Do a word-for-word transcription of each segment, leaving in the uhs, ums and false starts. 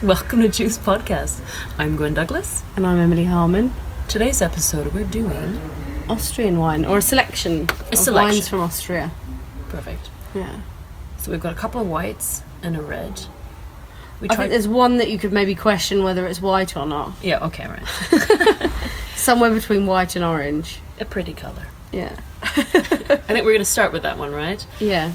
Welcome to Juice Podcast. I'm Gwen Douglas. And I'm Emily Harmon. Today's episode we're doing Austrian wine, or a selection a of selection. wines from Austria. Perfect. Yeah. So we've got a couple of whites and a red. We I tried... think there's one that you could maybe question whether it's white or not. Yeah, okay, right. Somewhere between white and orange. A pretty colour. Yeah. I think we're going to start with that one, right? Yeah.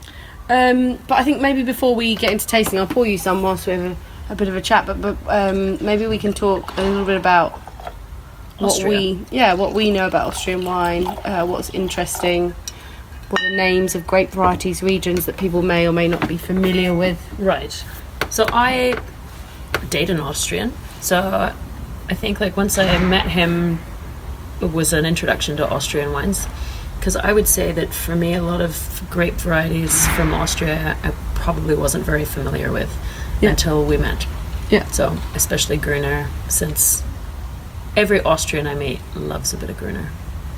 Um, but I think maybe before we get into tasting, I'll pour you some whilst we have a, a bit of a chat. But, but um, maybe we can talk a little bit about what Austria. we, yeah, what we know about Austrian wine, uh, what's interesting, what are names of grape varieties, regions that people may or may not be familiar with. Right. So I date an Austrian. So I think like once I met him, it was an introduction to Austrian wines. Because I would say that for me, a lot of grape varieties from Austria I probably wasn't very familiar with Yeah. until we met. Yeah. So especially Gruner, since every Austrian I meet loves a bit of Gruner.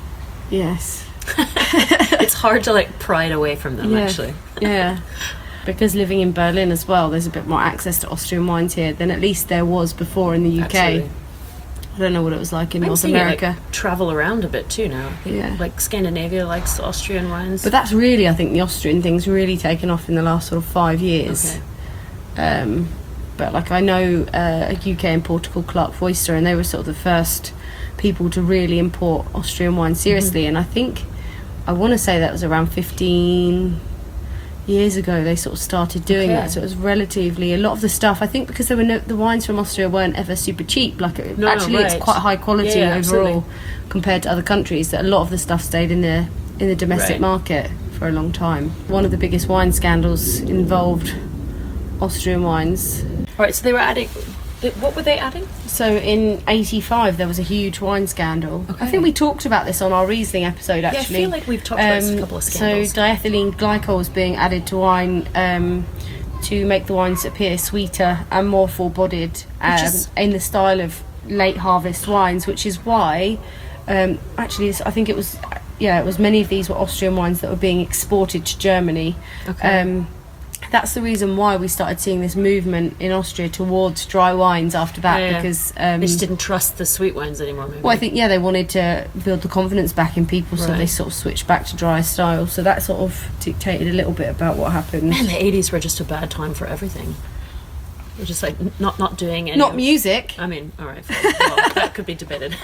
Yes. It's hard to like pry it away from them, Yeah. actually. Yeah. Because living in Berlin as well, there's a bit more access to Austrian wines here than at least there was before in the U K. Absolutely. I don't know what it was like in I'm North seeing it, America. like, travel around a bit too now. I think, Yeah. Like Scandinavia likes Austrian wines. But that's really, I think, the Austrian thing's really taken off in the last sort of five years. Okay. Um, but like I know uh, a U K importer called Clark Foister, and they were sort of the first people to really import Austrian wine seriously. Mm-hmm. And I think, I want to say that was around fifteen years ago they sort of started doing Okay. that. So it was relatively, a lot of the stuff, I think because there were no, the wines from Austria weren't ever super cheap. Like it, No, no, actually right. it's quite high quality Yeah, yeah, overall absolutely. compared to other countries, that a lot of the stuff stayed in the in the domestic Right. market for a long time. One of the biggest wine scandals involved Austrian wines. All right, so they were adding... What were they adding? So in eighty-five there was a huge wine scandal. Okay. I think we talked about this on our Riesling episode actually. Yeah, I feel like we've talked about this a Um, couple of scandals. So diethylene glycol was being added to wine um, to make the wines appear sweeter and more full-bodied, um, is- in the style of late harvest wines, which is why um, actually it's, I think it was yeah it was many of these were Austrian wines that were being exported to Germany. Okay. Um, that's the reason why we started seeing this movement in Austria towards dry wines after that, Yeah, yeah. because um, They just didn't trust the sweet wines anymore, maybe. well, I think, yeah, they wanted to build the confidence back in people, so Right. they sort of switched back to dry style. So that sort of dictated a little bit about what happened. Man, the eighties were just a bad time for everything. We're just like n- not not doing any. Not of- music. I mean, all right, fine. Well, that could be debated.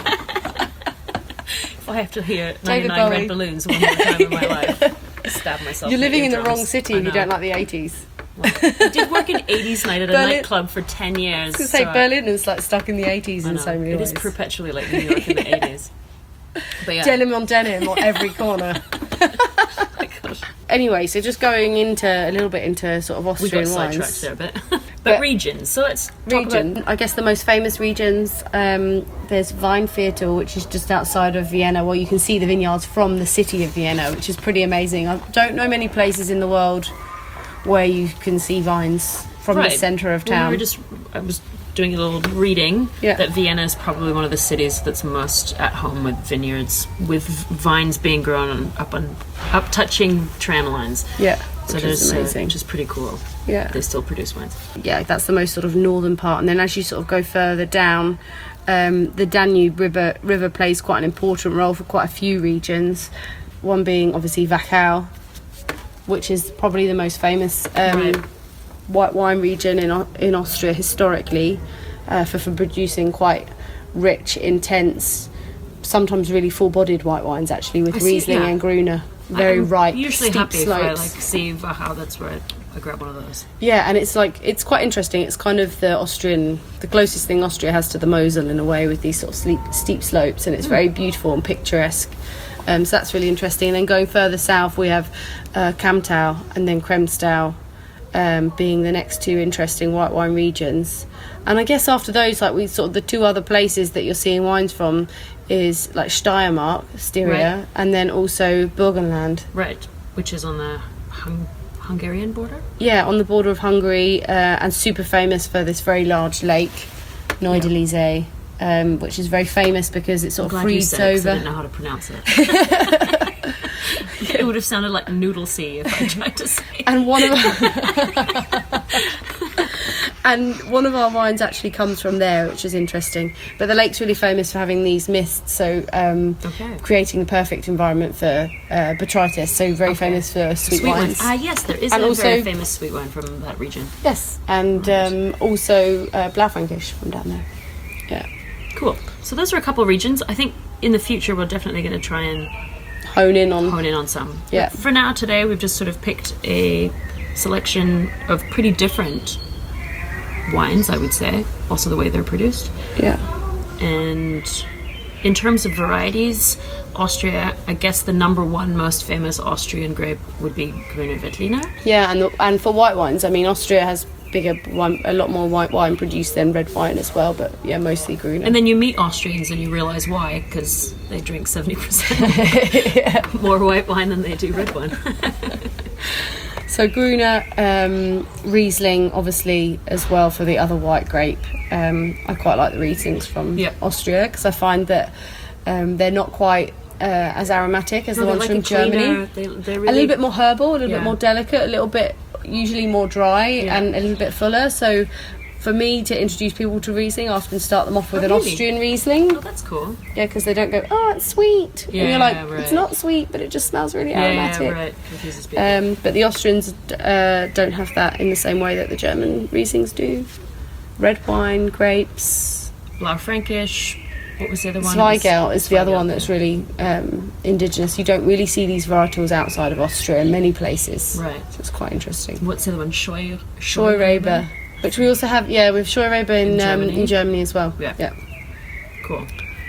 If I have to hear ninety-nine Bowie. Red Balloons one more time in my life, stab myself. You're living in the eardrums. wrong city I if you know. don't like the eighties. Well, I did work in eighties night at a Berlin- nightclub for ten years. I was going to say, so I- Berlin is like stuck in the eighties I in know. so many It ways. is perpetually like New York in the eighties. But yeah. Denim on denim on every corner. Oh my gosh. Anyway, so just going into a little bit into sort of We got Austrian sidetracked wines. there a bit. but, But- regions. So let's talk Region. about... I guess the most famous regions, um, there's Weinviertel, which is just outside of Vienna, where you can see the vineyards from the city of Vienna, which is pretty amazing. I don't know many places in the world where you can see vines from the Right. centre of Well, town. we were just... I was doing a little reading Yeah. that Vienna is probably one of the cities that's most at home with vineyards, with vines being grown on, up on up touching tram lines. yeah, So which there's is uh, amazing. which is pretty cool. yeah. They still produce wines. yeah, that's the most sort of northern part. And then as you sort of go further down, um, the Danube River river plays quite an important role for quite a few regions. One being obviously Wachau, which is probably the most famous um, Right. white wine region in Au- in Austria historically, uh, for, for producing quite rich, intense, sometimes really full-bodied white wines. Actually, with I see, Riesling yeah. and Gruner, very I'm ripe, usually steep happy if I like slopes. see Wachau. That's where I, I grab one of those. Yeah, and it's like it's quite interesting. It's kind of the Austrian, the closest thing Austria has to the Mosel in a way, with these sort of steep, steep slopes, and it's very beautiful and picturesque. Um, so that's really interesting. And then going further south, we have uh, Kamtau and then Kremstau, um, being the next two interesting white wine regions. And I guess after those, like we sort of the two other places that you're seeing wines from is like Steiermark, Styria, Right. and then also Burgenland. Right, which is on the hung- Hungarian border. Yeah, on the border of Hungary, uh, and super famous for this very large lake, Neudelise, um, which is very famous because it sort of Glad you freezes said it 'cause I over. didn't know how to pronounce it. It would have sounded like noodle sea if I tried to say it. And one of And one of our wines actually comes from there, which is interesting. But the lake's really famous for having these mists, so um, Okay. creating the perfect environment for uh, botrytis. So very Okay. famous for sweet, Sweet wines. wines. Ah, yes, there is And a also- very famous sweet wine from that region. Yes, and um, also uh, Blaufränkisch from down there. Yeah, Cool. So those are a couple of regions. I think in the future we're definitely going to try and hone in on. hone in on some. Yeah. But for now, today we've just sort of picked a selection of pretty different wines, I would say. Also the way they're produced. Yeah. And in terms of varieties, Austria, I guess the number one most famous Austrian grape would be Grüne Veltliner. Yeah, and the, and for white wines, I mean, Austria has bigger wine, a lot more white wine produced than red wine as well, but yeah, mostly Gruner. And then you meet Austrians and you realise why, because they drink seventy percent more white wine than they do red wine. So Gruner, um, Riesling, obviously as well for the other white grape. Um, I quite like the Rieslings from Yeah. Austria because I find that um, they're not quite uh, as aromatic as No, the they're ones like from a cleaner- Germany. They, they're A really, little bit more herbal, a little Yeah. bit more delicate, a little bit usually more dry Yeah. and a little bit fuller. So for me to introduce people to Riesling, I often start them off with Oh, an really? Austrian Riesling. Oh, that's cool. Yeah, because they don't go, oh, it's sweet. and Yeah, you're like, right. it's not sweet, but it just smells really Yeah, aromatic. yeah, right. Confuses people. Um, but the Austrians uh, don't have that in the same way that the German Rieslings do. Red wine, grapes. Blaufränkisch. What was the other one? Zweigelt is the other Zweigelt, one that's really um, indigenous. You don't really see these varietals outside of Austria in many places. Right. So it's quite interesting. What's the other one? Scheu- Scheurebe, which we also have, yeah, with Scheurebe in, In um, Germany. in Germany as well. Yeah. yeah. Cool.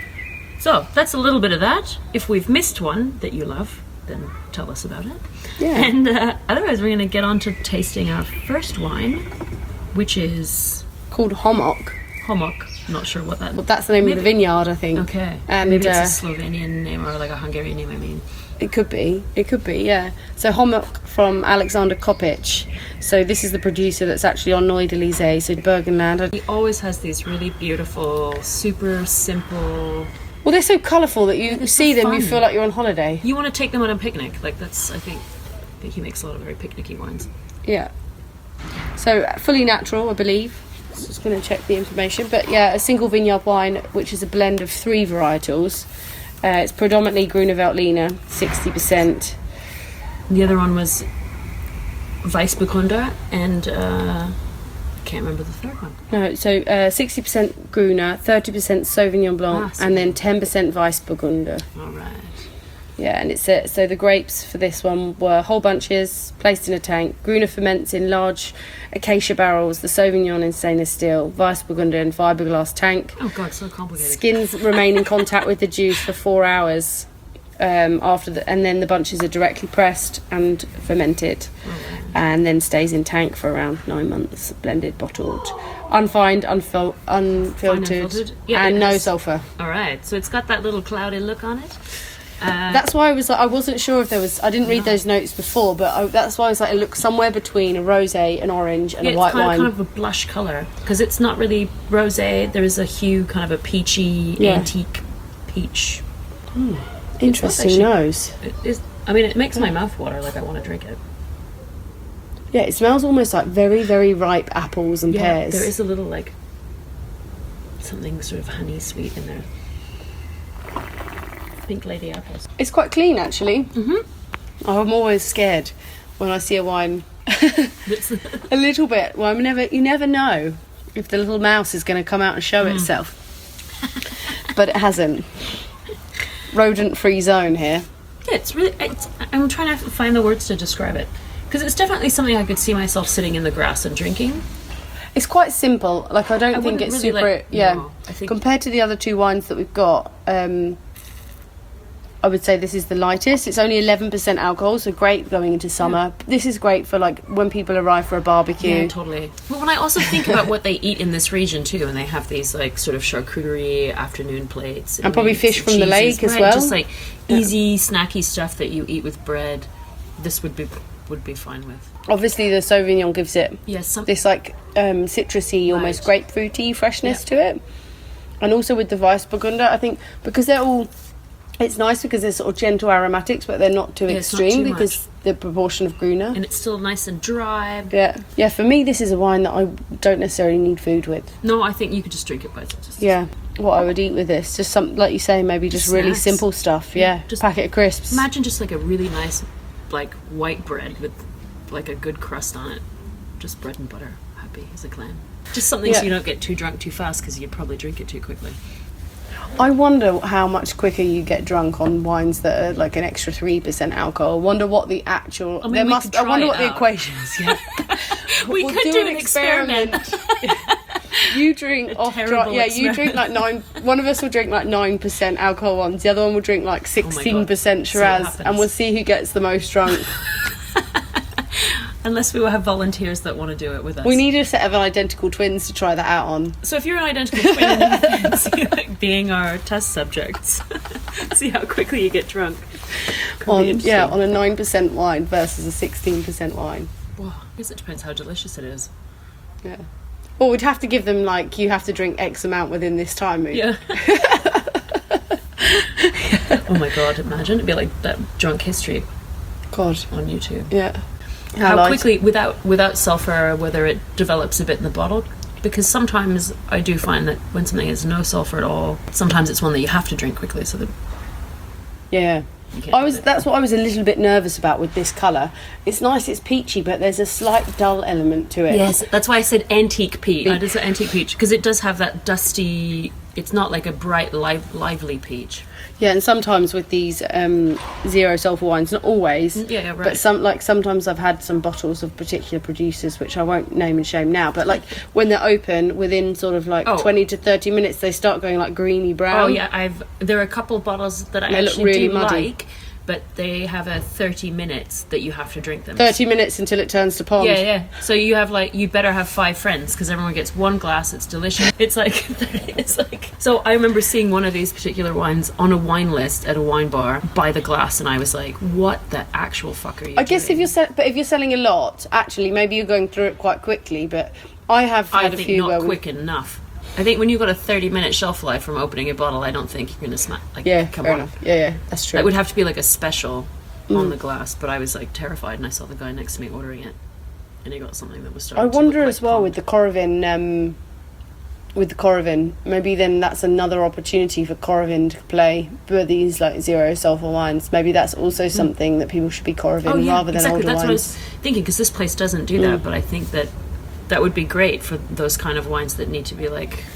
So that's a little bit of that. If we've missed one that you love, then tell us about it. Yeah. And uh, otherwise, we're going to get on to tasting our first wine, which is Called Homok. Homok. Not sure what that. Well, that's the name of the Maybe- vineyard, I think. Okay. And Maybe it's uh, a Slovenian name or like a Hungarian name. I mean. It could be. It could be, yeah. So Homok from Alexander Kopic. So this is the producer that's actually on Noy de Lizet, so Burgenland. He always has these really beautiful, super simple. Well, they're so colourful that you They're see so them, you fun. feel like you're on holiday. You want to take them on a picnic. Like that's. I think. I think he makes a lot of very picnicky wines. Yeah. So fully natural, I believe. Just going to check the information. But yeah, a single vineyard wine, which is a blend of three varietals. Uh, it's predominantly Grüne Veltliner, sixty percent. The other one was Weissburgunder, and uh, I can't remember the third one. No, so uh, sixty percent Gruner, thirty percent Sauvignon Blanc, Ah, and then ten percent Weissburgunder. All right. Yeah, and it's uh, so the grapes for this one were whole bunches placed in a tank. Gruner ferments in large acacia barrels. The Sauvignon in stainless steel, Weissburgunder in fiberglass tank. Oh God, so complicated. Skins remain in contact with the juice for four hours um, after, the, and then the bunches are directly pressed and fermented, and then stays in tank for around nine months. Blended, bottled, unfined, unfil- unfiltered, unfiltered? Yeah, and it no has- sulfur. All right, so it's got that little cloudy look on it. Uh, That's why I was like, I wasn't sure if there was. I didn't read those notes before, but I, that's why I was like, it looks somewhere between a rosé, an orange, and yeah, a it's white kind wine. of, kind of a blush color because it's not really rosé. There is a hue, kind of a peachy, Yeah. antique peach. Interesting actually- nose. It is. I mean, it makes my mouth water. Like I want to drink it. Yeah, it smells almost like very, very ripe apples and Yeah, pears. there is a little like something sort of honey sweet in there. Pink lady apples. It's quite clean, actually. Mm-hmm. I'm always scared when I see a wine. It's- A little bit. Well, I'm never. You never know if the little mouse is going to come out and show itself. But it hasn't. Rodent-free zone here. Yeah, it's really. It's, I'm trying to find the words to describe it because it's definitely something I could see myself sitting in the grass and drinking. It's quite simple. Like I don't I think wouldn't it's really, super. like- yeah. no, I think- Compared to the other two wines that we've got, um, I would say this is the lightest. It's only eleven percent alcohol, so great going into summer. This is great for like when people arrive for a barbecue. Yeah, totally. But when I also think about what they eat in this region too, and they have these like sort of charcuterie afternoon plates, And probably meats fish and from the cheeses, lake as right, well. just like easy snacky stuff that you eat with bread. This would be would be fine with. Obviously, the Sauvignon gives it Yes, some, this like um, citrusy, almost Right. grapefruity freshness Yeah. to it. And also with the Weissburgunder, I think because they're all It's nice because they're sort of gentle aromatics, but they're not too Yeah, it's not extreme too because the proportion of Gruner. And it's still nice and dry. Yeah, yeah. For me, this is a wine that I don't necessarily need food with. No, I think you could just drink it by itself. Just Yeah, what I would eat with this, just some, like you say, maybe just, Just really snacks. simple stuff. Yeah, Yeah, just- just packet of crisps. Imagine just like a really nice, like white bread with like a good crust on it. Just bread and butter. Happy as a clam. Just something Yeah. so you don't get too drunk too fast because you'd probably drink it too quickly. I wonder how much quicker you get drunk on wines that are like an extra three percent alcohol. I wonder what the actual. I mean, there we must. could I try wonder it what the out. equation is. Yeah. We We'll could do, an experiment. You drink off dry, terrible yeah. You drink like nine. One of us will drink like nine percent alcohol ones. The other one will drink like sixteen percent See what Shiraz, happens. and we'll see who gets the most drunk. Unless we will have volunteers that want to do it with us. We need a set of identical twins to try that out on. So if you're an identical twin and you fancy like being our test subjects, see how quickly you get drunk. Could be On interesting. yeah, on a nine percent wine versus a sixteen percent wine. Well, I guess it depends how delicious it is. Yeah. Well, we'd have to give them like you have to drink X amount within this time. Yeah. Oh my god, imagine it'd be like that drunk history God. on YouTube. Yeah. How light- quickly, without without sulfur, whether it develops a bit in the bottle. Because sometimes I do find that when something has no sulfur at all, sometimes it's one that you have to drink quickly so that Yeah. you can't. I was. That's what I was a little bit nervous about with this colour. It's nice. It's peachy, but there's a slight dull element to it. Yes, that's why I said antique peach. I did say antique peach because it does have that dusty. It's not like a bright, live, lively peach. Yeah, and sometimes with these um, zero sulfur wines, not always. Yeah, yeah, right. But some, like sometimes I've had some bottles of particular producers, which I won't name and shame now. But like when they're open, within sort of like Oh. twenty to thirty minutes, they start going like greeny brown. Oh yeah, I've there are a couple of bottles that I They look actually really do muddy. like, but they have a thirty minutes that you have to drink them. Thirty minutes until it turns to pond. Yeah, yeah. So you have like you better have five friends because everyone gets one glass. It's delicious. It's like it's like. So I remember seeing one of these particular wines on a wine list at a wine bar by the glass, and I was like, "What the actual fuck are you?" I guess if doing? you're se- but if you're selling a lot, actually maybe you're going through it quite quickly. But I have I had a think few where not we- quick enough. I think when you've got a thirty minute shelf life from opening a bottle, I don't think you're going to smack. Like, yeah, come fair on. enough. Yeah, yeah, that's true. It would have to be like a special Mm. on the glass, but I was like terrified, and I saw the guy next to me ordering it, and he got something that was I starting. to wonder look as like well pond. with the Coravin, um, with the Coravin, maybe then that's another opportunity for Coravin to play for these like zero sulfur wines. Maybe that's also something that people should be Coravin Oh yeah, rather than exactly. older That's what I wines. was thinking because this place doesn't do that, but I think that that would be great for those kind of wines that need to be like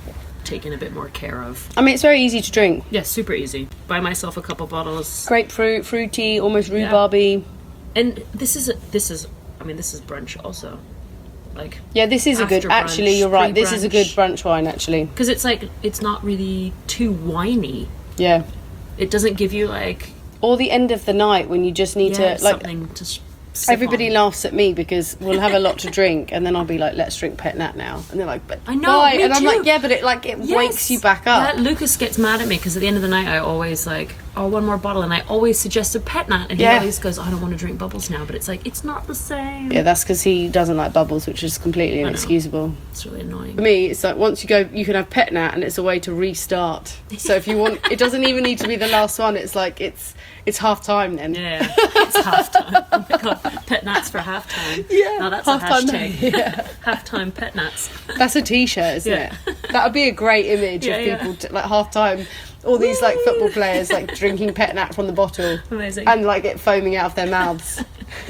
taken a bit more care of. I mean, it's very easy to drink. Yeah, super easy. Buy myself a couple bottles, Grapefruit, fruity, almost Yeah. rhubarby. and this is a, this is. I mean, this is brunch also, like Yeah, this is a good. After Actually, brunch, you're right. This is a good pre-brunch. brunch wine. Actually, because it's like it's not really too winey. yeah. It doesn't give you like Or the end of the night when you just need yeah, to like. something to. s- sip Everybody on. laughs at me because we'll have a lot to drink, and then I'll be like, "Let's drink Pet Nat now," and they're like, "But I know, why?" me And I'm too. like, "Yeah, but it like it Yes. wakes you back up." Yeah, Lucas gets mad at me because at the end of the night I always like, oh, one more bottle, and I always suggest a Pet Nat, and he Yeah. always goes, I don't want to drink bubbles now, but it's like it's not the same. Yeah, that's because he doesn't like bubbles, which is completely know. inexcusable. It's really annoying. For me, it's like once you go, you can have Pet Nat, and it's a way to restart. So if you want, it doesn't even need to be the last one. It's like it's it's half time then. Yeah, it's halftime. Oh my god, Pet Nats for halftime. Yeah, now that's halftime. a hashtag. Yeah. Halftime Pet Nats. That's a T-shirt, isn't Yeah. it? That would be a great image Yeah, of yeah. people t- like half time. All these like football players like drinking Pet Nat from the bottle. Amazing. And like it foaming out of their mouths.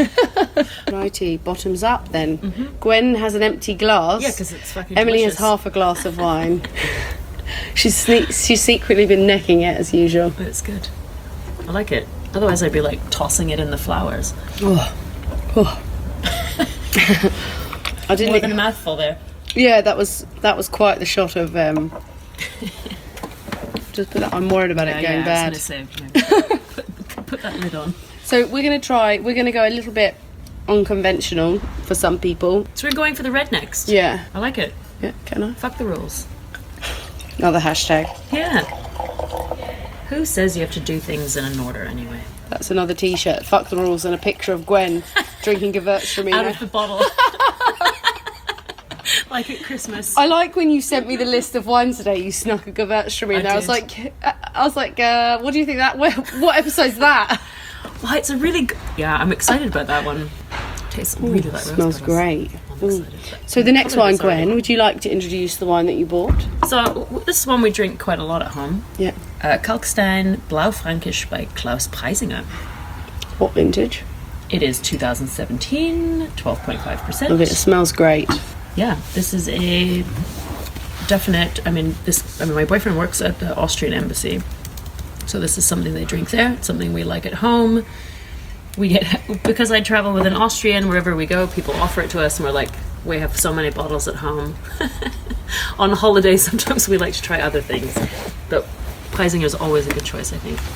Righty, bottoms up then. Gwen has an empty glass. Yeah, because it's fucking. Emily delicious. has half a glass of wine. she's sneak- she's secretly been necking it as usual. It's good. I like it. Otherwise, I'd be like tossing it in the flowers. Oh. Oh. I didn't. More than a mouthful there. Yeah, that was that was quite the shot of. Um, just put that. I'm worried about it Yeah, going yeah, bad. I was gonna say, yeah. put, put that lid on. So we're gonna try. We're gonna go a little bit unconventional for some people. So we're going for the red next. Yeah. I like it. Yeah. Can I? Fuck the rules. Another hashtag. Yeah. Who says you have to do things in an order anyway? That's another T-shirt. Fuck the rules and a picture of Gwen drinking Out of Gewürztraminer. the bottle. like at Christmas. I like when you sent me the list of wines today. You snuck a Gewürztraminer. I I, I was did. like, I was like, uh, what do you think that? What, what episode's that? Well, it's a really good... Yeah, I'm excited about that one. Tastes really like rose Smells petals. great. I'm Ooh. excited. So the next Colour wine, is already- Gwen, would you like to introduce the wine that you bought? So w- this is one we drink quite a lot at home. Yeah. Uh, Kalkstein Blaufränkisch by Klaus Preisinger. What vintage? It is two thousand seventeen, twelve point five percent. Look, it smells great. Yeah, this is a definite... I mean, this. I mean, my boyfriend works at the Austrian embassy. So this is something they drink there. It's something we like at home. We get... Because I travel with an Austrian, wherever we go, people offer it to us, and we're like, we have so many bottles at home. On holidays, sometimes we like to try other things. But Preisinger is always a good choice, I think.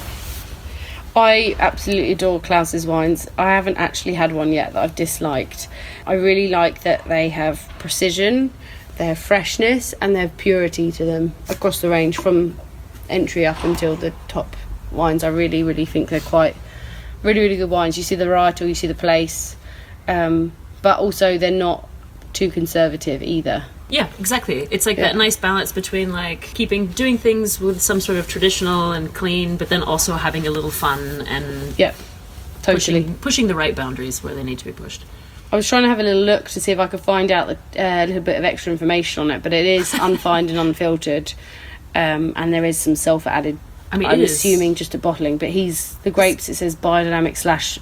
I absolutely adore Klaus's wines. I haven't actually had one yet that I've disliked. I really like that they have precision, they have freshness, and they have purity to them across the range from entry up until the top wines. I really, really think they're quite really, really good wines. You see the varietal, you see the place, um, but also they're not too conservative either. Yeah, exactly. It's like Yeah. that nice balance between like keeping doing things with some sort of traditional and clean, but then also having a little fun and Yep, totally. pushing, pushing the right boundaries where they need to be pushed. I was trying to have a little look to see if I could find out the- uh, a little bit of extra information on it, but it is unfined and unfiltered, um, and there is some sulfur added. I mean, I'm it is- assuming just a bottling, but he's the grapes. It says biodynamic slash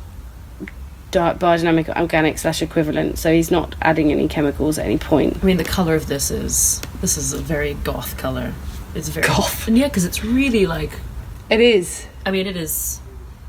di- biodynamic organic slash equivalent, so he's not adding any chemicals at any point. I mean, the color of this is this is a very goth color. It's very Goth? and yeah, because it's really like. It is. I mean, it is.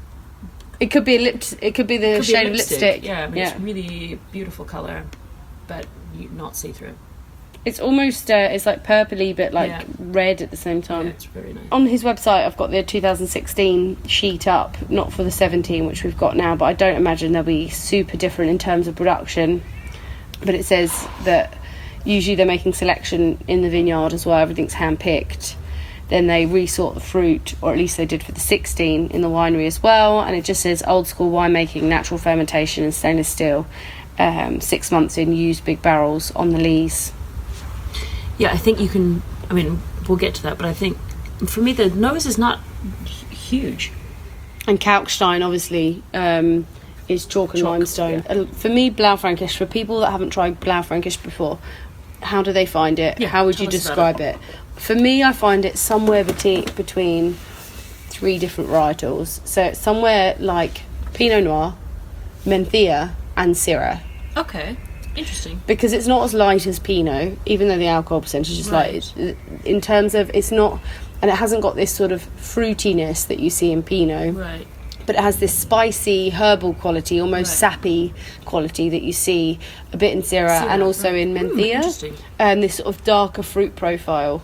It could be a lip. It could be the could be shade of lipstick. Yeah, I mean, yeah. it's really beautiful color, but you, not see through. It's almost. Uh, it's like purpley, but like Yeah. red at the same Yeah, time. it's very nice. On his website, I've got the two thousand sixteen sheet up, not for the seventeen, which we've got now, but I don't imagine they'll be super different in terms of production. But it says that usually they're making selection in the vineyard as well, everything's hand-picked. Then they resort the fruit, or at least they did for the sixteen, in the winery as well. And it just says old school winemaking, natural fermentation and stainless steel. Um, six months in, used big barrels on the lees. Yeah, I think you can. I mean, we'll get to that, but I think for me the nose is not hu- huge. And Kalkstein, obviously, um, is chalk and Chalk, limestone. yeah. Uh, For me, Blaufränkisch, for people that haven't tried Blaufränkisch before, how do they find it? Yeah, how would tell you us about describe it? For me, I find it somewhere beti- between three different varietals. So it's somewhere like Pinot Noir, Menthea, and Syrah. Okay, interesting. Because it's not as light as Pinot, even though the alcohol percentage is Right. light. It's- In terms of, it's not, and it hasn't got this sort of fruitiness that you see in Pinot. Right. But it has this spicy herbal quality, almost Right. sappy quality that you see a bit in Syrah, Syrah, and also right. in Hmm, Menthea, interesting. and this sort of darker fruit profile,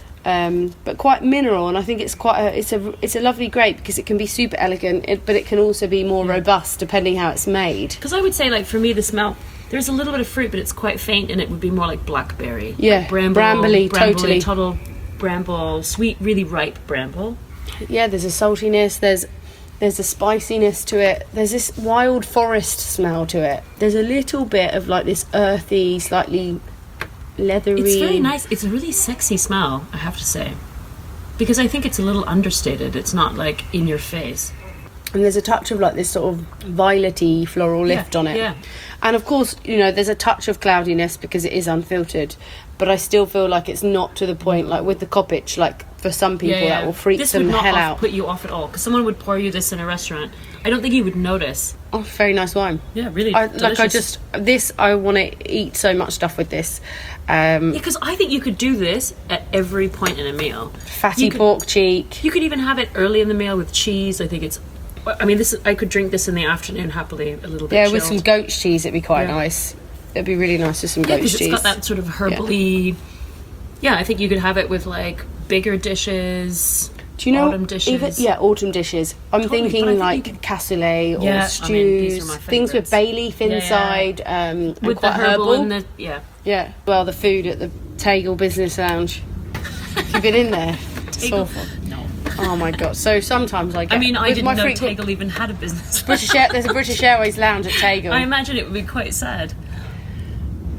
um, but quite mineral. And I think it's quite a, it's a it's a lovely grape because it can be super elegant, it, but it can also be more robust depending how it's made. Because I would say, like, for me, the smell, there's a little bit of fruit, but it's quite faint, and it would be more like blackberry. Yeah, Like bramble, brambly, brambly, totally. total bramble, sweet, really ripe bramble. Yeah, there's a saltiness. There's there's a spiciness to it. There's this wild forest smell to it. There's a little bit of like this earthy, slightly leathery. It's very nice. It's a really sexy smell, I have to say. Because I think it's a little understated. It's not, like, in your face. And there's a touch of like this sort of violet-y floral lift Yeah, on it. yeah. And of course, you know, there's a touch of cloudiness because it is unfiltered. But I still feel like it's not to the point, like with the Koppich, like for some people that will freak this them would the not hell off- out. put you off at all. Because someone would pour you this in a restaurant. I don't think you would notice. Oh, very nice wine. Yeah, really I, delicious. like I just, this, I want to eat so much stuff with this. Um, Yeah, because I think you could do this at every point in a meal. fatty You could- pork cheek. You could even have it early in the meal with cheese. I think it's... I mean, this. I could drink this in the afternoon happily, a little bit Yeah, chilled. with some goat cheese, it'd be quite Yeah. nice. It'd be really nice with some Yeah, goat because cheese. it's got that sort of herbally... Yeah, I think you could have it with, like, bigger dishes, Do you know autumn dishes. Even, yeah, autumn dishes. I'm Totally, thinking but I think like you could- cassoulet or Yeah, I mean, stews, these are my things with favourites. bay leaf Yeah, yeah. inside, um, and with the quite herbal, herbal. and the... Yeah. Yeah. Well, the food at the Tegel Business Lounge. Have you been in there? It's Tegel? awful. No. Oh my god. So sometimes I get. I mean, I with didn't my know frequent- Tegel even had a business. British Air, there's a British Airways lounge at Tegel. I imagine it would be quite sad.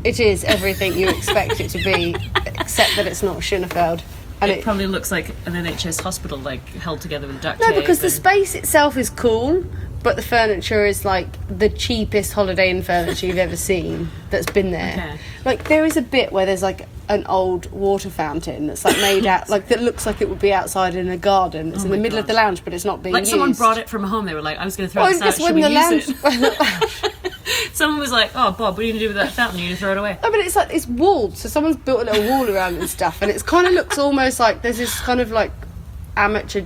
It is everything you expect it to be, except that it's not Schönefeld. And It, it, probably looks like an N H S hospital, like held together with duct no, tape. because the and- space itself is cool, but the furniture is like the cheapest Holiday Inn furniture you've ever seen that's been there. Okay. Like there is a bit where there's like an old water fountain that's like made out, like that looks like it would be outside in a garden. It's Oh in the my middle of God. the lounge, but it's not being Like used. someone brought it from home. They were like, I was going to throw Well, this out. just Should when we the use lounge. it? Someone was like, oh, Bob, what are you going to do with that fountain? You're going to throw it away? No, but it's like it's walled, so someone's built a little wall around it and stuff, and it's kind of looks almost like there's this kind of like amateur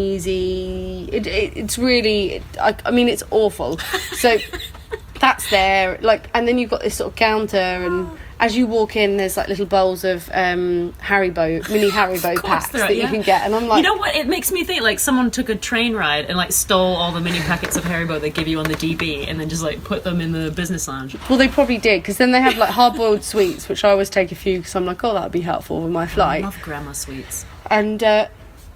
Japanesey. It, it it's really, it, I, I mean, it's awful. So that's there, like, and then you've got this sort of counter, and as you walk in, there's like little bowls of um, Haribo, mini Haribo Of course packs there are, that yeah. you can get, and I'm like, You know what? It makes me think like someone took a train ride and like stole all the mini packets of Haribo they give you on the D B and then just like put them in the business lounge. well, they probably did, because then they have like hard-boiled sweets, which I always take a few because I'm like, oh, that would be helpful with my I flight. love grandma sweets. And uh,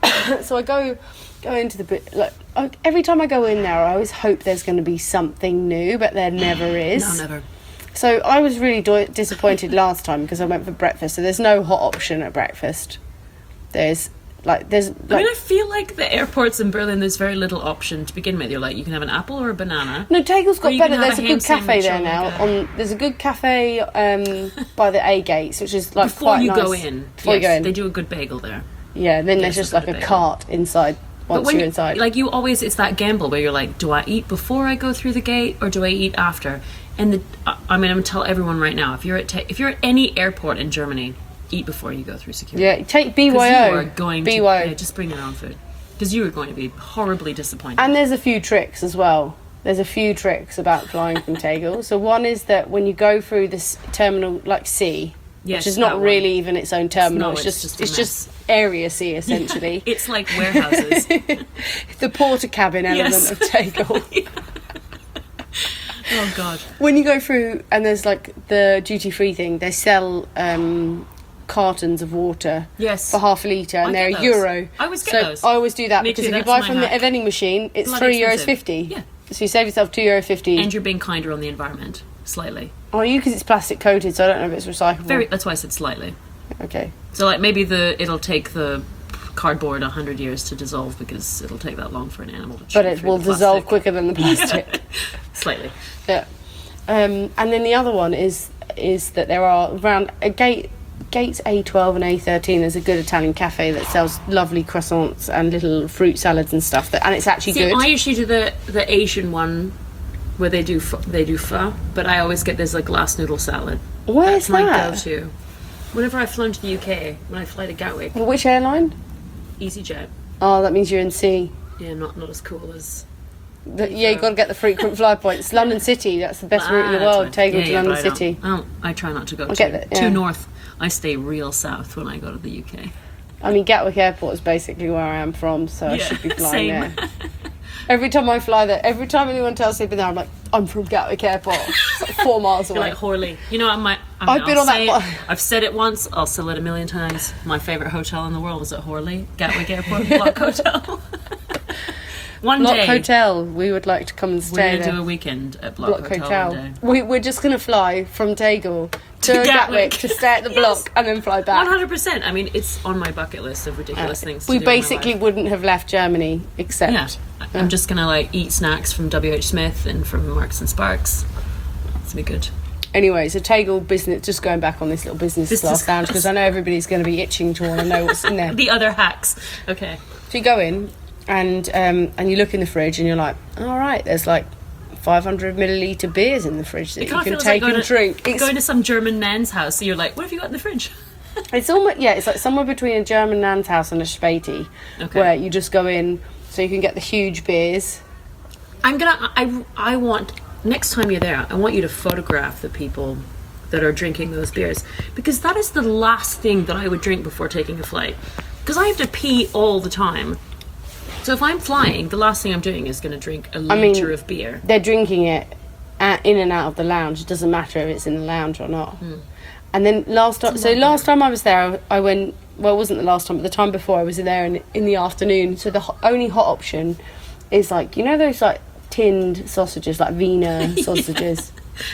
so I go go into the bit like I, every time I go in there, I always hope there's going to be something new, but there never is. No, never. So I was really do- disappointed last time because I went for breakfast. So there's no hot option at breakfast. There's like there's I like mean, I feel like the airports in Berlin, there's very little option to begin with. You're like, you can have an apple or a banana. no, Tegel's Or got you better. can have There's a a ham good cafe sandwich there or now. like a- On there's a good cafe um, by the A gates, which is like Before quite you nice. go in. Before yes, you go in, They do a good bagel there. yeah. And then Yes, there's just a like bit a of bagel. cart inside once when you're you- inside. Like you always, it's that gamble where you're like, do I eat before I go through the gate or do I eat after? And the, I I mean, I'm gonna tell everyone right now, if you're at te- if you're at any airport in Germany, eat before you go through security. yeah, take 'Cause B Y O. you are going B Y O. to yeah, just bring your own food because you are going to be horribly disappointed. And there's a few tricks as well. There's a few tricks about flying from Tegel. So one is that when you go through this terminal like C, Yes, which is that not one. really even its own terminal, no, it's, it's just, just a it's mess. just area C essentially. It's like warehouses. The porter cabin element Yes. of Tegel. Oh God. When you go through and there's like the duty free thing, they sell um, cartons of water Yes. for half a litre and I they're get a those. euro. I always get so those. I always do that Me because too, if you that's buy my from hack. the vending machine, it's Bloody three euros expensive. fifty. Yeah. So you save yourself two euro fifty. And you're being kinder on the environment slightly. Oh, you because it's plastic coated, so I don't know if it's recyclable. Very. That's why I said slightly. Okay. So like maybe the it'll take the cardboard a hundred years to dissolve because it'll take that long for an animal to chew But it through will the dissolve plastic. quicker than the plastic. Slightly. Yeah. Um, and then the other one is is that there are around a gate gates A twelve and A thirteen. There's a good Italian cafe that sells lovely croissants and little fruit salads and stuff. That and it's actually See, good. I usually do the the Asian one where they do pho, they do pho, but I always get this like glass noodle salad. Where's That's my that? go-to. Whenever I've flown to the U K, when I fly to Gatwick, Which airline? EasyJet. Oh, that means you're in C. Yeah, not not as cool as. The, yeah, you got to get the frequent fly points. London City, that's the best route in the Ah, world. that's right. Tegel Yeah, to yeah, London but I don't- City. I, don't, I try not to go I too, get that, yeah. too north. I stay real south when I go to the U K. I mean, Gatwick Airport is basically where I am from, so I Yeah, should be flying same. there. Every time I fly there, every time anyone tells me I've been there, I'm like, I'm from Gatwick Airport. It's like four miles You're away. like Horley. You know, I might. I I've mean, been I'll on that say one. it. I've said it once. I'll say it a million times. My favorite hotel in the world is at Horley, Gatwick Airport, Block Hotel. One Block day, Hotel, we would like to come and we're stay gonna there. do a weekend at Block, Block Hotel, Hotel. one day. We, we're just going to fly from Tegel to, To Gatwick. Gatwick. to stay at the Yes. block and then fly back. One hundred percent. I mean, it's on my bucket list of ridiculous things. To we do in my basically life. wouldn't have left Germany except. Yeah, I- I'm just gonna like eat snacks from W H Smith and from Marks and Sparks. It's gonna be good. Anyway, so Tegel business, just going back on this little business, Business class lounge, because I know everybody's going to be itching to want to know what's in there. The other hacks. Okay. So you go in and um, and you look in the fridge and you're like, all right, there's like five hundred milliliter beers in the fridge that It you kind of can feels take like going and to, drink. It's, going to some German man's house. So you're like, what have you got in the fridge? it's almost yeah, it's like somewhere between a German Nan's house and a Späti, Okay. where you just go in so you can get the huge beers. I'm gonna. I I want next time you're there. I want you to photograph the people that are drinking those beers because that is the last thing that I would drink before taking a flight. Because I have to pee all the time. So if I'm flying, the last thing I'm doing is going to drink a I mean, liter of beer. They're drinking it at, in and out of the lounge. It doesn't matter if it's in the lounge or not. Hmm. And then last time, It's a so lot last better. time I was there, I, I went. Well, it wasn't the last time, but the time before I was there in in the afternoon. So the ho- only hot option is like you know those like tinned sausages, like Wiener sausages.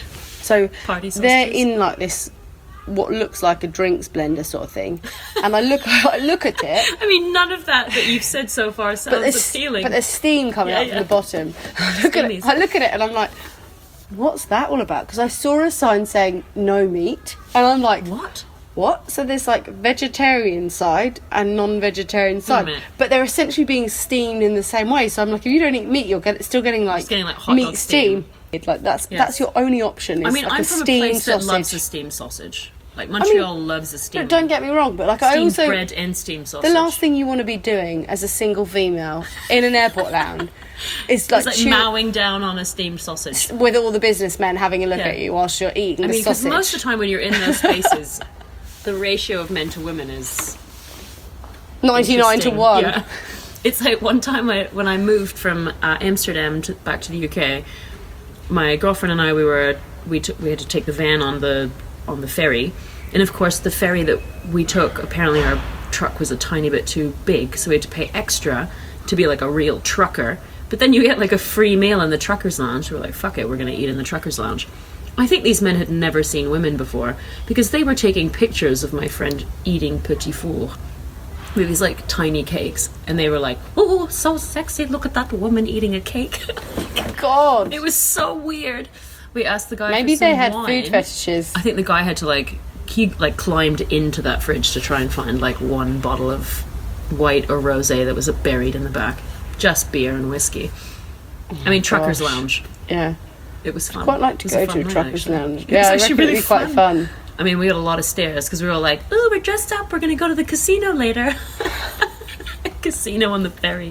So Party they're sausages. in like this, what looks like a drinks blender sort of thing, and I look, I look at it. I mean, none of that that you've said so far But sounds there's, appealing. but there's steam coming Yeah, up yeah. from the bottom. I look, at it, Steamies. I look at it and I'm like, what's that all about? Because I saw a sign saying no meat, and I'm like, What? what? So there's like vegetarian side and non-vegetarian side, minute. but they're essentially being steamed in the same way. So I'm like, if you don't eat meat, you're get, still getting like, Just getting, like, hot meat dog steam. steam. Like that's Yes. that's your only option. Is I mean, like I'm a from a steamed place that sausage. loves a steamed sausage. Like, Montreal loves a steamed. Don't get me wrong, but like I steamed also bread and steamed sausage. the last thing you want to be doing as a single female in an airport lounge is like, It's like chew- mowing down on a steamed sausage. with all the businessmen having a look Yeah. at you whilst you're eating I the mean, because sausage. most of the time when you're in those spaces, the ratio of men to women is ninety-nine to interesting. one. Yeah. It's like one time I, when I moved from uh, Amsterdam to, back to the U K, my girlfriend and I we were we took we had to take the van on the on the ferry, and of course the ferry that we took, apparently our truck was a tiny bit too big, so we had to pay extra to be like a real trucker. But then you get like a free meal in the truckers lounge. We're like, fuck it, we're gonna eat in the truckers lounge. I think these men had never seen women before because they were taking pictures of my friend eating petit four with these like tiny cakes, and they were like, oh, so sexy, look at that woman eating a cake. God. It was so weird. We asked the guy Maybe for some they had wine. food fetishes. I think the guy had to like he like climbed into that fridge to try and find like one bottle of white or rosé that was buried in the back, just beer and whiskey. I mean, truckers gosh. lounge. Yeah. It was fun. Quite like It to was go a to fun a night, truckers actually. lounge. It Yeah, was I actually reckon really it'd be quite fun. I mean, we had a lot of stairs because we were all like, oh, we're dressed up, we're going to go to the casino later. Casino on the ferry.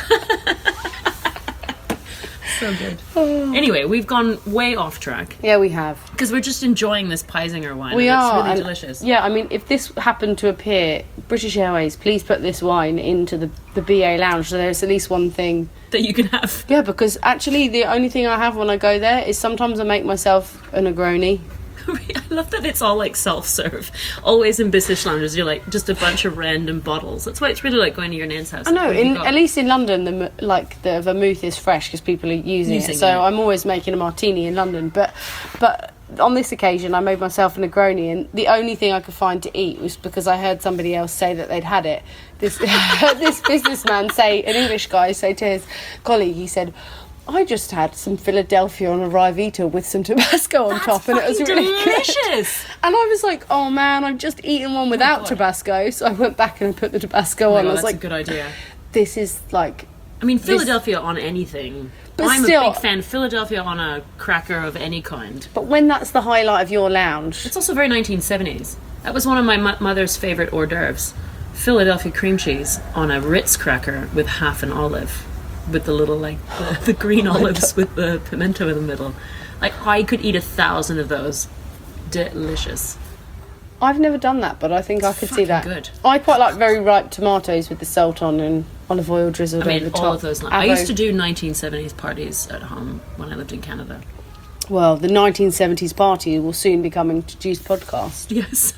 So good. Anyway, we've gone way off track Yeah, we have. because we're just enjoying this Peisinger wine. We and are. It's really and- delicious. Yeah, I mean, if this happened to appear, British Airways, please put this wine into the, the B A lounge so there's at least one thing. That you can have. Yeah, because actually the only thing I have when I go there is sometimes I make myself a Negroni. I love that it's all like self-serve. Always in business lounges, you're like just a bunch of random bottles. That's why it's really like going to your nan's house. I know, What have you in, got? at least in London, the m- like the vermouth is fresh because people are using, Using it. So it. I'm always making a martini in London. But but on this occasion, I made myself a Negroni, and the only thing I could find to eat was because I heard somebody else say that they'd had it. This this businessman say, an English guy say to his colleague, he said, I just had some Philadelphia on a Rivita with some Tabasco on That's top, and it was fucking really good. delicious. And I was like, oh man, I've just eaten one without God. Tabasco. So I went back and put the Tabasco Oh my on. God, I was that's like, a good idea. this is like, I mean, Philadelphia on anything. But I'm still- a big fan. Philadelphia on a cracker of any kind. but when that's the highlight of your lounge, It's also very nineteen seventies. That was one of my mo- mother's favorite hors d'oeuvres. Philadelphia cream cheese on a Ritz cracker with half an olive. With the little, like, the, the green olives with the pimento in the middle. Like, I could eat a thousand of those. Delicious. I've never done that, but I think I could see fucking that. good. I quite like very ripe tomatoes with the salt on and olive oil drizzled I mean, over the all top. of those. I Avo- used to do nineteen seventies parties at home when I lived in Canada. Well, the nineteen seventies party will soon be coming to Juice Podcast. Yes.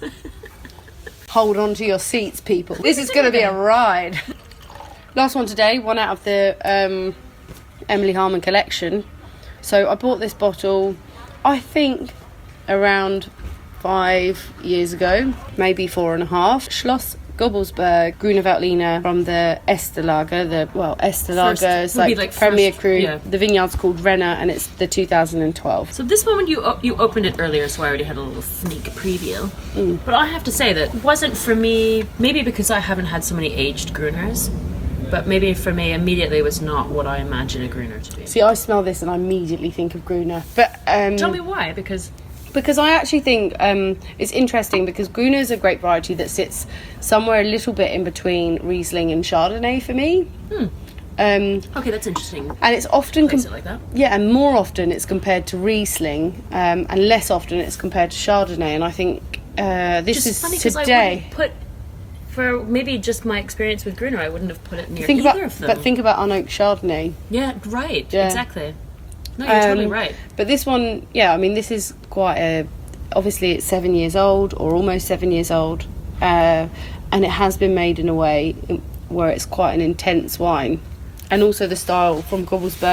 Hold on to your seats, people. This is going to be a ride. Last one today, one out of the um, Emily Harmon collection. So I bought this bottle, I think, around five years ago, maybe four and a half. Schloss Gobelsberg Grüne Veltliner from the Esterlager. The well, Esterlager First- is would be like, like Premier first- Cru. yeah. The vineyard's called Renner, and it's the two thousand twelve. So this one, you o- you opened it earlier, so I already had a little sneak preview. But I have to say that it wasn't for me. Maybe because I haven't had so many aged Gruners, but maybe for me, immediately was not what I imagine a Gruner to be. See, I smell this and I immediately think of Gruner. But um, Tell me why, because because I actually think um, it's interesting because Gruner is a great variety that sits somewhere a little bit in between Riesling and Chardonnay for me. Hmm. Um, okay, that's interesting. and it's often Place com- it like that. yeah, and more often it's compared to Riesling, um, and less often it's compared to Chardonnay. And I think uh, this Just is funny because I today. wouldn't put, for maybe just my experience with Gruner, I wouldn't have put it near Think either about, of them. but think about unoaked Chardonnay. yeah, right, Yeah. exactly. No, you're totally Um, right. But this one, yeah, I mean, this is quite a. Obviously, it's seven years old, or almost seven years old, uh, and it has been made in a way where it's quite an intense wine. And also, the style from Gobelsberg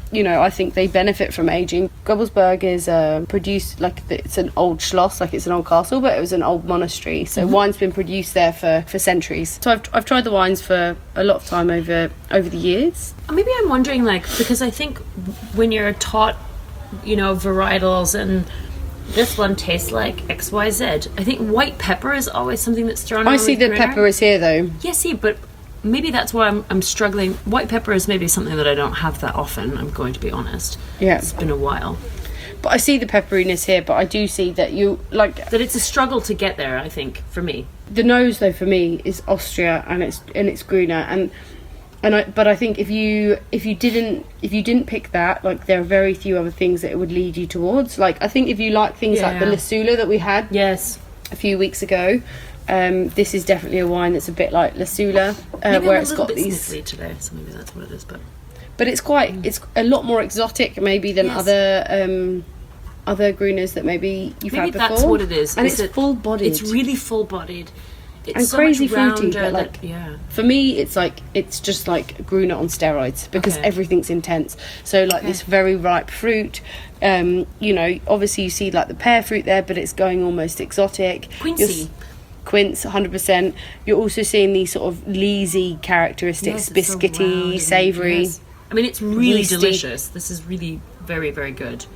you know, I think they benefit from aging. Gobelsberg is uh, produced, like, it's an old schloss, like it's an old castle, but it was an old monastery. So Mm-hmm. wine's been produced there for, for centuries. So I've, I've tried the wines for a lot of time over over the years. Maybe I'm wondering, like, because I think when you're taught, you know, varietals and this one tastes like X Y Z, I think white pepper is always something that's thrown. I on see with the Gruner. pepper is here, though. Yeah, see, but maybe that's why I'm, I'm struggling. White pepper is maybe something that I don't have that often, I'm going to be honest. Yeah. It's been a while. But I see the pepperiness here, but I do see that you, like, That it's a struggle to get there, I think, for me. the nose, though, for me, is Austria, and it's and it's Gruner, and and I, but I think if you if you didn't if you didn't pick that, like, there are very few other things that it would lead you towards. Like, I think if you like things like the Yeah. Lasula that we had Yes. a few weeks ago, um, this is definitely a wine that's a bit like Lasula, uh, Maybe where I'm a it's little got bit these. sniffly today, so maybe that's what it is, but... But it's quite it's a lot more exotic maybe than Yes. other um, other Gruners that maybe you've Maybe had before. that's what it is. And is it's that full bodied. It's really full-bodied. It's And so crazy much fruity, rounder but, that- like, yeah. For me, it's like it's just like Gruner on steroids because Okay. everything's intense. So like Okay. this very ripe fruit, um, you know, obviously you see like the pear fruit there, but it's going almost exotic. Quincy. You're s- quince, one hundred percent. You're also seeing these sort of leesy characteristics, Yes, it's so biscuity, round and- savoury, yes. I mean, it's really yeasty. delicious. This is really very, very good.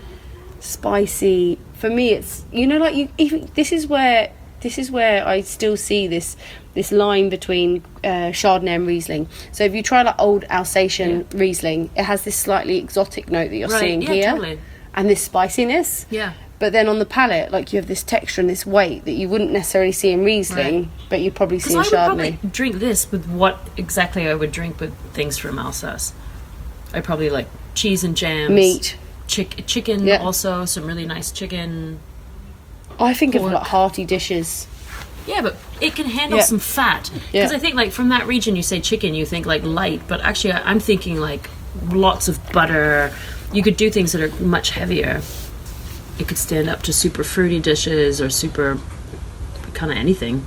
spicy. For me, it's, you know, like you even this is where this is where I still see this this line between uh, Chardonnay and Riesling. So if you try like old Alsatian Riesling, it has this slightly exotic note that you're Right, seeing yeah, here, totally. and this spiciness. Yeah. But then on the palate, like, you have this texture and this weight that you wouldn't necessarily see in Riesling, Right. but you probably see in Because I would Chardonnay. probably drink this with what exactly I would drink with things from Alsace. I probably like cheese and jams. Meat. Chick- chicken Yeah. also, some really nice chicken. I think of pork. like hearty dishes. Yeah, but it can handle Yeah. some fat. Yeah. Because I think, like, from that region, you say chicken, you think, like, light. But actually, I- I'm thinking, like, lots of butter. You could do things that are much heavier. It could stand up to super fruity dishes or super kind of anything.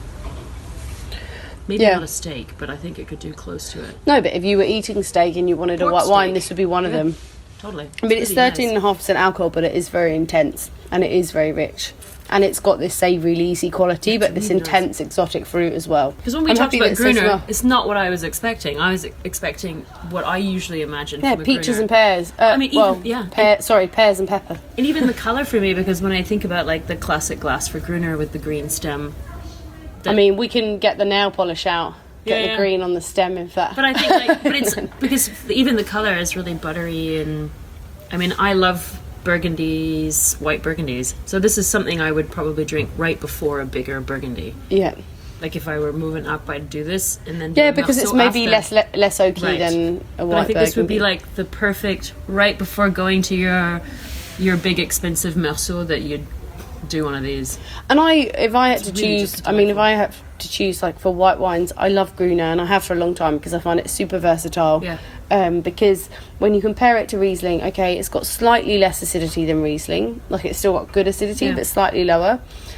Maybe Yeah. not a steak, but I think it could do close to it. No, but if you were eating steak and you wanted a Pork white wine, steak. this would be one of Yeah. them. Totally. I mean, it's really thirteen nice. and a half percent alcohol, but it is very intense and it is very rich. And it's got this savoury, leesy quality, but this really nice. intense exotic fruit as well. Because when we I'm talked happy about that it says Gruner, well. it's not what I was expecting. I was expecting what I usually imagine. Yeah, from a peaches Gruner. and pears. Uh, I mean, even- well, yeah. pear, sorry, pears and pepper. And even the colour for me, because when I think about, like, the classic glass for Gruner with the green stem. I mean, we can get the nail polish out, get Yeah, the yeah. green on the stem if that. But I think, like, but it's because even the colour is really buttery, and I mean, I love burgundies, white burgundies. So this is something I would probably drink right before a bigger burgundy. yeah, Like if I were moving up, I'd do this and then do yeah, a because it's Merceau maybe after. less le- less oaky Right. than a white But I think this would be burgundy. like the perfect right before going to your your big expensive Merceau that you'd do one of these. And I, if I had It's to really choose, just I mean, if delightful. I had to choose, like, for white wines, I love Gruner, and I have for a long time because I find it super versatile. Yeah. Um, because when you compare it to Riesling, okay, it's got slightly less acidity than Riesling. Like, it's still got good acidity, Yeah. but slightly lower.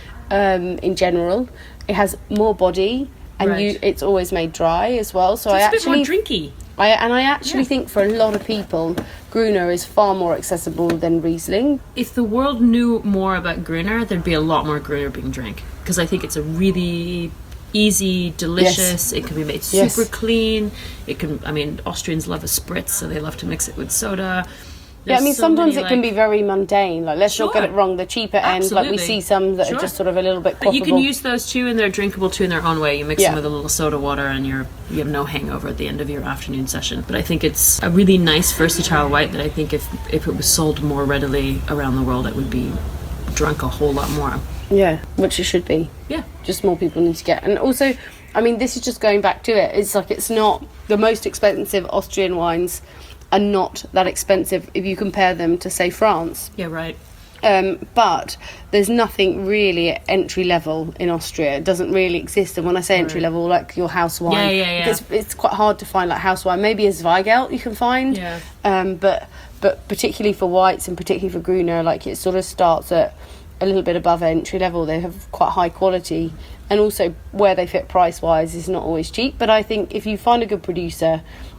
Um, in general, it has more body, and Right. you, it's always made dry as well. So, So I it's a actually, bit more drinky. I and I actually Yeah. think for a lot of people, Gruner is far more accessible than Riesling. If the world knew more about Gruner, there'd be a lot more Gruner being drank. Because I think it's a really easy, delicious. It can be made super Yes. clean. It can. I mean, Austrians love a spritz, so they love to mix it with soda. Yeah, I There's mean, so sometimes many, it can like- be very mundane. Like, let's not get Sure. it wrong, the cheaper end. Like, we Absolutely. see some that Sure. are just sort of a little bit But you can quaffable. use those too, and they're drinkable too in their own way. You mix Yeah. them with a little soda water, and you're you have no hangover at the end of your afternoon session. But I think it's a really nice, versatile white that I think if if it was sold more readily around the world, it would be drunk a whole lot more. Yeah, which it should be. Yeah. Just more people need to get. And also, I mean, this is just going back to it. It's like it's not the most expensive Austrian wines are not that expensive if you compare them to, say, France. Yeah. Right. Um, but there's nothing really at entry level in Austria. It doesn't really exist. And when I say entry Right. level, like your house wine, Yeah, yeah, yeah. It's, it's quite hard to find like house wine. Maybe a Zweigelt you can find. Yeah. Um, but but particularly for whites and particularly for Gruner, like it sort of starts at a little bit above entry level. They have quite high quality, and also where they fit price wise is not always cheap. But I think if you find a good producer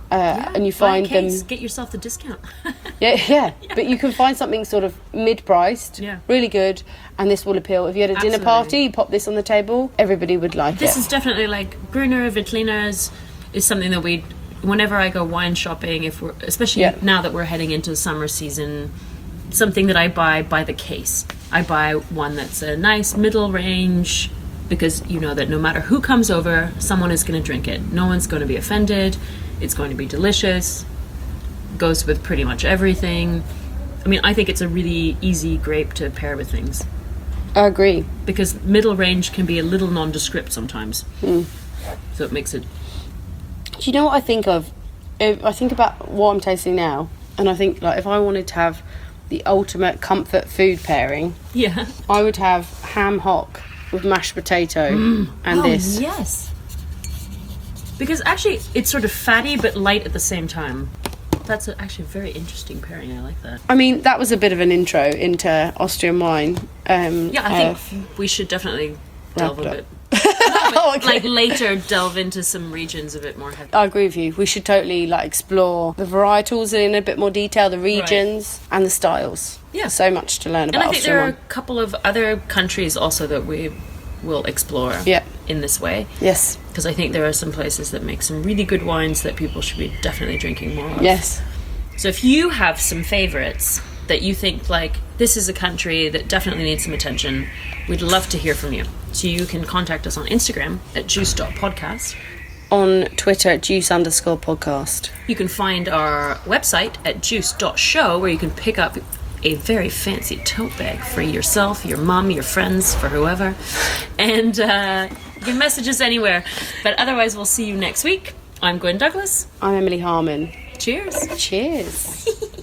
uh, Yeah, and you buy a find them. case, get yourself the discount. Yeah, yeah, but you can find something sort of mid-priced, Yeah. really good, and this will appeal. If you had a dinner Absolutely. party, you pop this on the table, everybody would like This it. is definitely like Gruner Veltliners is something that we, whenever I go wine shopping, if we're especially Yeah. now that we're heading into the summer season, something that I buy by the case. I buy one that's a nice middle range because you know that no matter who comes over, someone is going to drink it. No one's going to be offended. It's going to be delicious. Goes with pretty much everything. I mean, I think it's a really easy grape to pair with things I agree. because middle range can be a little nondescript sometimes. So it makes it. Do you know what I think of? If I think about what I'm tasting now, and I think like if I wanted to have the ultimate comfort food pairing, Yeah. I would have ham hock with mashed potato and oh, this. yes. Because actually, it's sort of fatty but light at the same time. That's a, actually a very interesting pairing. I like that. I mean, that was a bit of an intro into Austrian wine. Um, Yeah, I uh, think we should definitely delve a wrap it bit. up. No, but, Oh, okay. Like later, delve into some regions a bit more heavy. I agree with you. We should totally like explore the varietals in a bit more detail, the regions and the styles. Yeah. So much to learn And about I think Austrian there are wine. a couple of other countries also that we will explore Yeah. in this way. Yes. Because I think there are some places that make some really good wines that people should be definitely drinking more of. Yes. So if you have some favorites that you think, like, this is a country that definitely needs some attention, we'd love to hear from you. So you can contact us on Instagram at juice dot podcast. On Twitter at juice underscore podcast. You can find our website at juice dot show, where you can pick up a very fancy tote bag for yourself, your mum, your friends, for whoever. And uh, you can message us anywhere. But otherwise, we'll see you next week. I'm Gwen Douglas. I'm Emily Harmon. Cheers. Cheers.